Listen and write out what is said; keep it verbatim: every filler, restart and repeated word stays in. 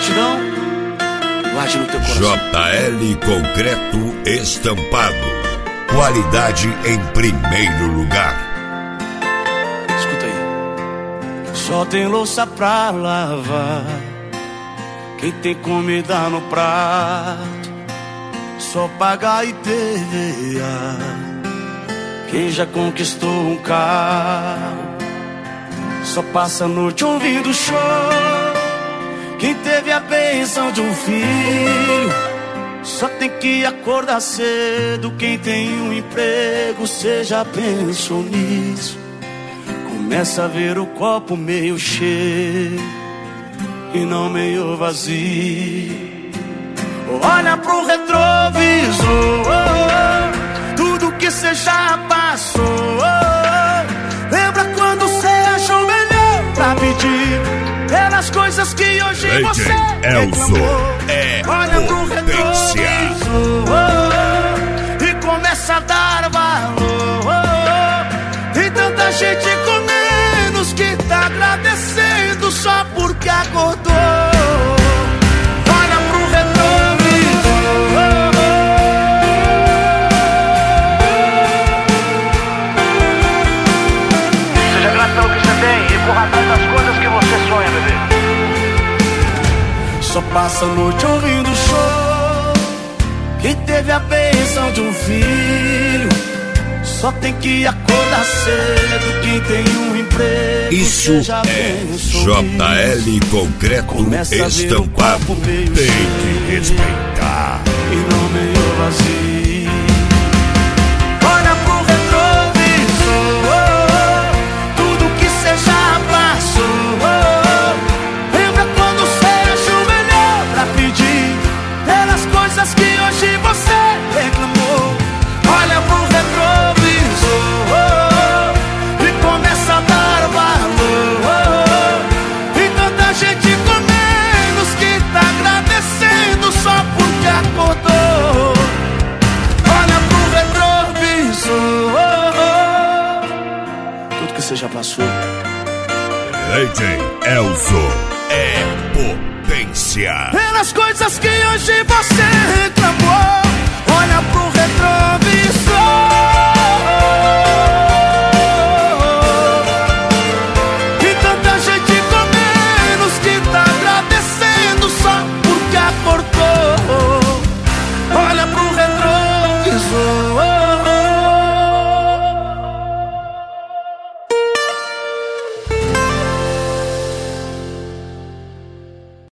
gratidão, guarde no teu coração. J L Concreto Estampado. Qualidade em primeiro lugar. Escuta aí. Só tem louça pra lavar, quem tem comida no prato, só paga I P V A quem já conquistou um carro. Só passa a noite ouvindo show, quem teve a bênção de um filho. Só tem que acordar cedo, quem tem um emprego. Cê já pensou nisso? Começa a ver o copo meio cheio e não meio vazio. Olha pro retrovisor, tudo que cê já passou. Lembra quando cê achou melhor pra pedir pelas coisas que hoje Ei, você reclamou. É olha pro retrovisor e começa a dar valor. Tem tanta gente com menos que tá agradecendo só porque acordou. Olha pro retrovisor. Seja grato pelo que você tem e corra atrás das coisas que você sonha, bebê. Só passa a noite ouvindo show, quem teve a bênção de um filho. Só tem que acordar cedo, quem tem um emprego. Isso é J L Concreto Estampado. Tem que respeitar e não meio vazio. Olha pro retrovisor, tudo que cê já passou. Lembra quando cê achou melhor pra pedir pelas coisas que hoje você reclamou. Olha pro retrovisor e começa a dar valor. Tem tanta gente com menos que tá agradecendo só porque acordou. Olha pro retrovisor, tudo que você já passou. D J Elzo é potência. Pelas coisas que hoje você reclamou. Olha pro retrovisor.